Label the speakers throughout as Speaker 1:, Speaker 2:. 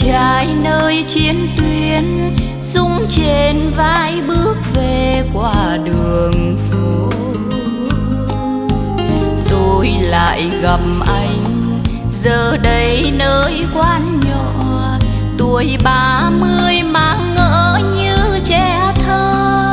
Speaker 1: trai nơi chiến tuyến, súng trên vai bước về qua đường phố. Tôi lại gặp anh giờ đây nơi quán nhỏ, tuổi 30 mang ngỡ như trẻ thơ.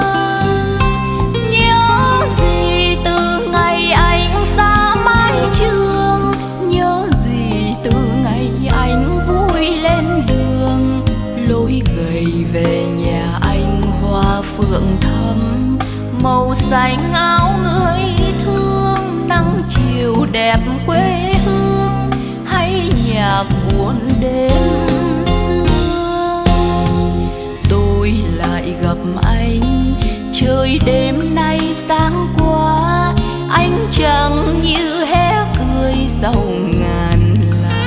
Speaker 1: Nhớ gì từ ngày anh xa mái trường, nhớ gì từ ngày anh vui lên đường. Lối gầy về nhà anh hoa phượng thắm, màu xanh áo người thương, nắng chiều đẹp quê hương hay nhạc buồn đêm xưa. Tôi lại gặp anh trời đêm nay sáng qua, anh chẳng như hé cười sau ngàn lá.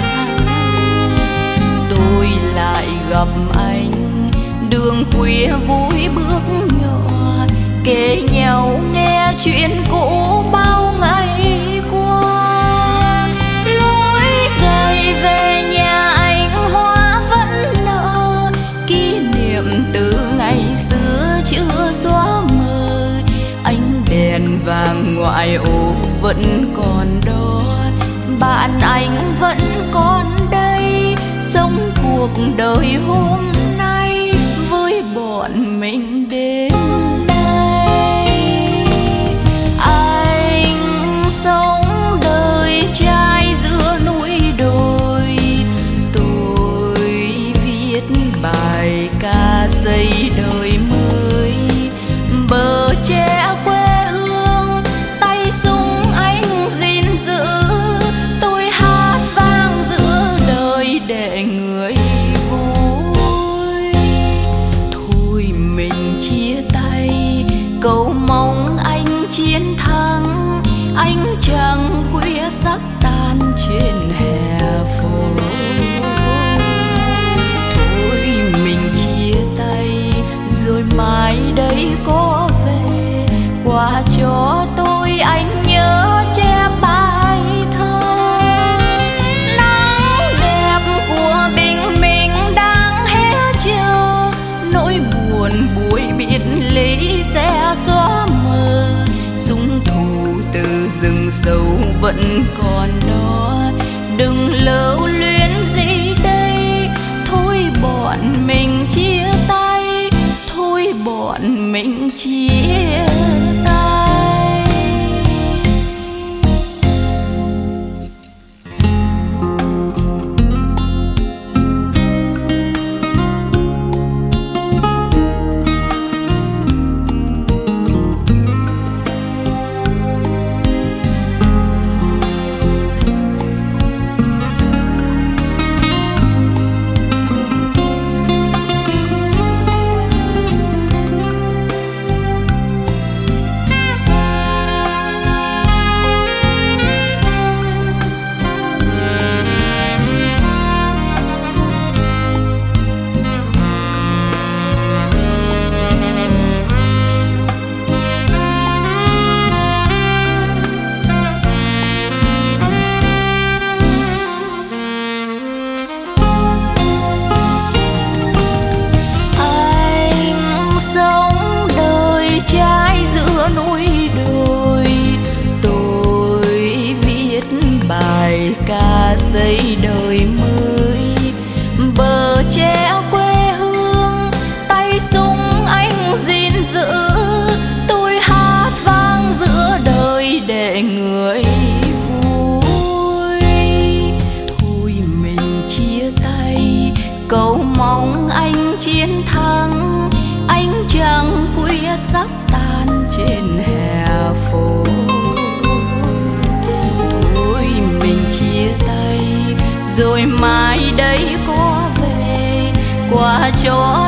Speaker 1: Tôi lại gặp anh đường khuya vui bước nhỏ, kể nhau nghe chuyện cũ bao ngày qua. Lối gầy về nhà anh hoa vẫn nở, kỷ niệm từ ngày xưa chưa xóa mờ. Ánh đèn vàng ngoại ô vẫn còn đó, bạn anh vẫn còn đây, sống cuộc đời hôm nay với bọn mình đến đây. Anh sống đời trai giữa núi đồi, tôi viết bài ca xây đời mới. Bờ tre quê hương, tay súng anh gìn giữ, tôi hát vang giữa đời để người vui. Thôi mình chia tay, cầu mong anh chiến thắng, anh chẳng khuya sắc tan trên hè phố. Thôi mình chia tay rồi mai đây có về, qua cho tôi anh nhớ che bài thơ. Nắng đẹp của bình minh đang hé chờ, nỗi buồn buổi biệt ly sẽ xóa mờ. Súng thù từ rừng sâu vẫn còn đó, đừng lưu luyến gì đây. Thôi bọn mình chia tay, thôi bọn mình chia tay. Xây đời mới, bờ tre quê hương, tay súng anh gìn giữ, tôi hát vang giữa đời để người vui. Thôi mình chia tay, cầu mong anh chiến thắng, anh chẳng khuya sắc tan trên hè phố. Thôi mình chia tay rồi mai đây có về, qua cho